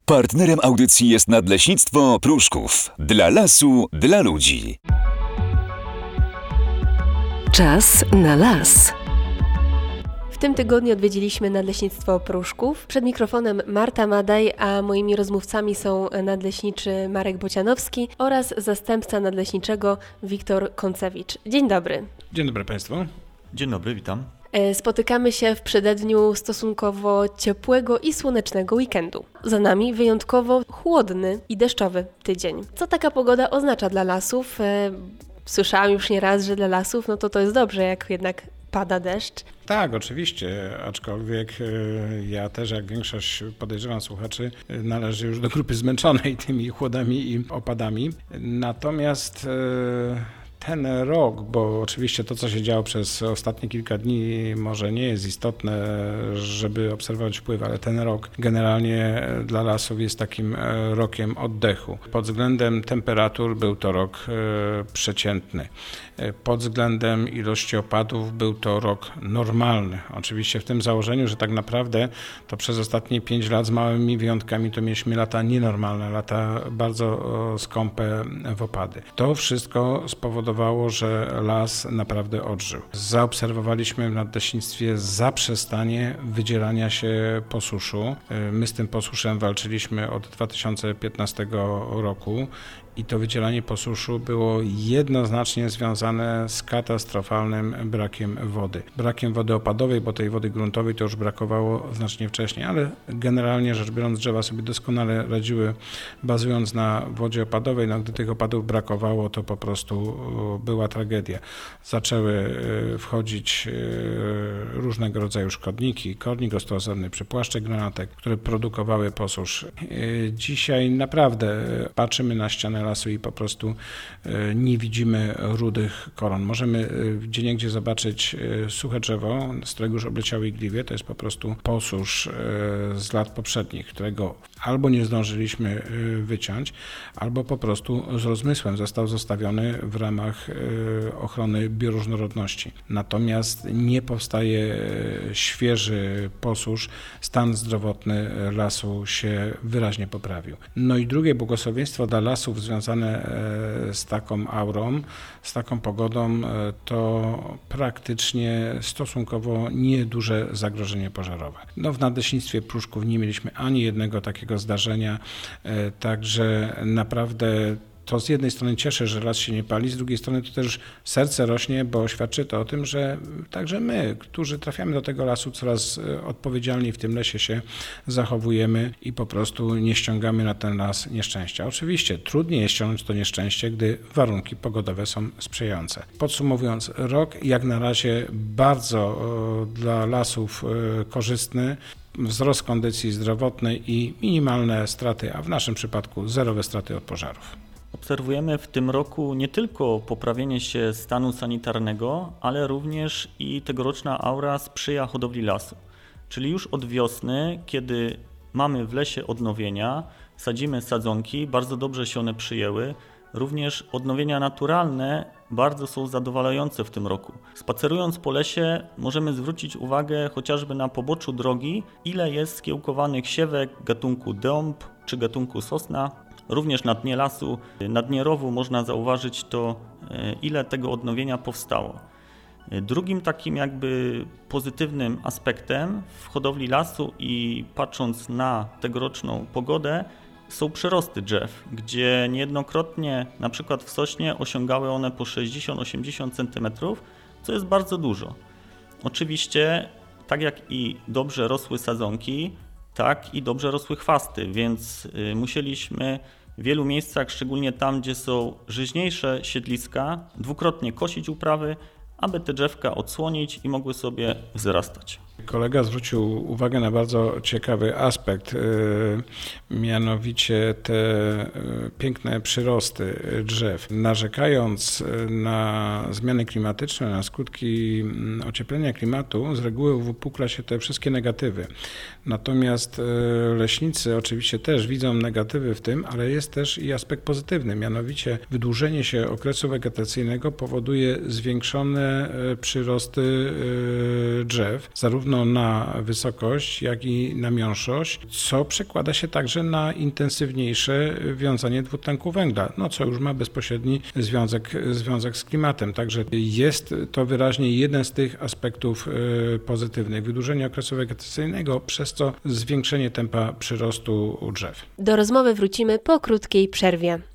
Partnerem audycji jest Nadleśnictwo Pruszków. Dla lasu, dla ludzi. Czas na las. W tym tygodniu odwiedziliśmy Nadleśnictwo Pruszków. Przed mikrofonem Marta Madaj, a moimi rozmówcami są nadleśniczy Marek Bocianowski oraz zastępca nadleśniczego Wiktor Koncewicz. Dzień dobry. Dzień dobry Państwu. Dzień dobry, witam. Spotykamy się w przededniu stosunkowo ciepłego i słonecznego weekendu. Za nami wyjątkowo chłodny i deszczowy tydzień. Co taka pogoda oznacza dla lasów? Słyszałam już nieraz, że dla lasów to jest dobrze, jak jednak pada deszcz. Tak, oczywiście, aczkolwiek ja też, jak większość podejrzewam słuchaczy, należy już do grupy zmęczonej tymi chłodami i opadami. Natomiast ten rok, bo oczywiście to, co się działo przez ostatnie kilka dni, może nie jest istotne, żeby obserwować wpływ, ale ten rok generalnie dla lasów jest takim rokiem oddechu. Pod względem temperatur był to rok przeciętny. Pod względem ilości opadów był to rok normalny. Oczywiście w tym założeniu, że tak naprawdę to przez ostatnie 5 lat z małymi wyjątkami to mieliśmy lata nienormalne, lata bardzo skąpe w opady. To wszystko spowodowało, że las naprawdę odżył. Zaobserwowaliśmy w nadleśnictwie zaprzestanie wydzielania się posuszu. My z tym posuszem walczyliśmy od 2015 roku. I to wydzielanie posuszu było jednoznacznie związane z katastrofalnym brakiem wody. Brakiem wody opadowej, bo tej wody gruntowej to już brakowało znacznie wcześniej, ale generalnie rzecz biorąc drzewa sobie doskonale radziły bazując na wodzie opadowej. Gdy tych opadów brakowało, to po prostu była tragedia. Zaczęły wchodzić różnego rodzaju szkodniki, kornik roztworzenny, przypłaszczek granatek, które produkowały posusz. Dzisiaj naprawdę patrzymy na ścianę lasu i po prostu nie widzimy rudych koron. Możemy gdzieniegdzie zobaczyć suche drzewo, z którego już obleciały igliwie. To jest po prostu posusz z lat poprzednich, którego albo nie zdążyliśmy wyciąć, albo po prostu z rozmysłem został zostawiony w ramach ochrony bioróżnorodności. Natomiast nie powstaje świeży posusz, stan zdrowotny lasu się wyraźnie poprawił. No i drugie błogosławieństwo dla lasów związane z taką aurą, z taką pogodą, to praktycznie stosunkowo nieduże zagrożenie pożarowe. W Nadleśnictwie Pruszków nie mieliśmy ani jednego takiego zdarzenia, także naprawdę to z jednej strony cieszy, że las się nie pali, z drugiej strony to też serce rośnie, bo świadczy to o tym, że także my, którzy trafiamy do tego lasu, coraz odpowiedzialniej w tym lesie się zachowujemy i po prostu nie ściągamy na ten las nieszczęścia. Oczywiście trudniej jest ściągnąć to nieszczęście, gdy warunki pogodowe są sprzyjające. Podsumowując, rok jak na razie bardzo dla lasów korzystny. Wzrost kondycji zdrowotnej i minimalne straty, a w naszym przypadku zerowe straty od pożarów. Obserwujemy w tym roku nie tylko poprawienie się stanu sanitarnego, ale również i tegoroczna aura sprzyja hodowli lasu. Czyli już od wiosny, kiedy mamy w lesie odnowienia, sadzimy sadzonki, bardzo dobrze się one przyjęły. Również odnowienia naturalne bardzo są zadowalające w tym roku. Spacerując po lesie możemy zwrócić uwagę chociażby na poboczu drogi, ile jest skiełkowanych siewek gatunku dąb czy gatunku sosna. Również na dnie lasu, na dnie rowu można zauważyć to, ile tego odnowienia powstało. Drugim takim jakby pozytywnym aspektem w hodowli lasu i patrząc na tegoroczną pogodę są przyrosty drzew, gdzie niejednokrotnie na przykład w sośnie osiągały one po 60-80 cm, co jest bardzo dużo. Oczywiście tak jak i dobrze rosły sadzonki, tak i dobrze rosły chwasty, więc musieliśmy w wielu miejscach, szczególnie tam, gdzie są żyźniejsze siedliska, dwukrotnie kosić uprawy, aby te drzewka odsłonić i mogły sobie wzrastać. Kolega zwrócił uwagę na bardzo ciekawy aspekt, mianowicie te piękne przyrosty drzew. Narzekając na zmiany klimatyczne, na skutki ocieplenia klimatu, z reguły uwypukla się te wszystkie negatywy. Natomiast leśnicy oczywiście też widzą negatywy w tym, ale jest też i aspekt pozytywny, mianowicie wydłużenie się okresu wegetacyjnego powoduje zwiększone przyrosty drzew, zarówno zarówno na wysokość, jak i na miąższość, co przekłada się także na intensywniejsze wiązanie dwutlenku węgla, co już ma bezpośredni związek z klimatem. Także jest to wyraźnie jeden z tych aspektów pozytywnych. Wydłużenie okresu wegetacyjnego, przez co zwiększenie tempa przyrostu drzew. Do rozmowy wrócimy po krótkiej przerwie.